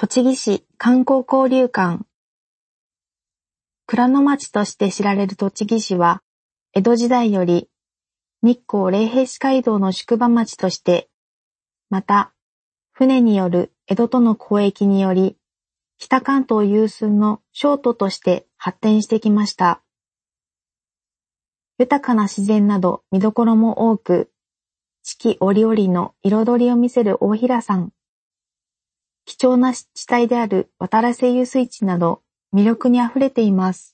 栃木市観光交流館。蔵の町として知られる栃木市は、江戸時代より日光霊平市街道の宿場町として、また、船による江戸との交易により、北関東有数の商都として発展してきました。豊かな自然など見どころも多く、四季折々の彩りを見せる大平山、貴重な地帯である渡良瀬遊水地など魅力にあふれています。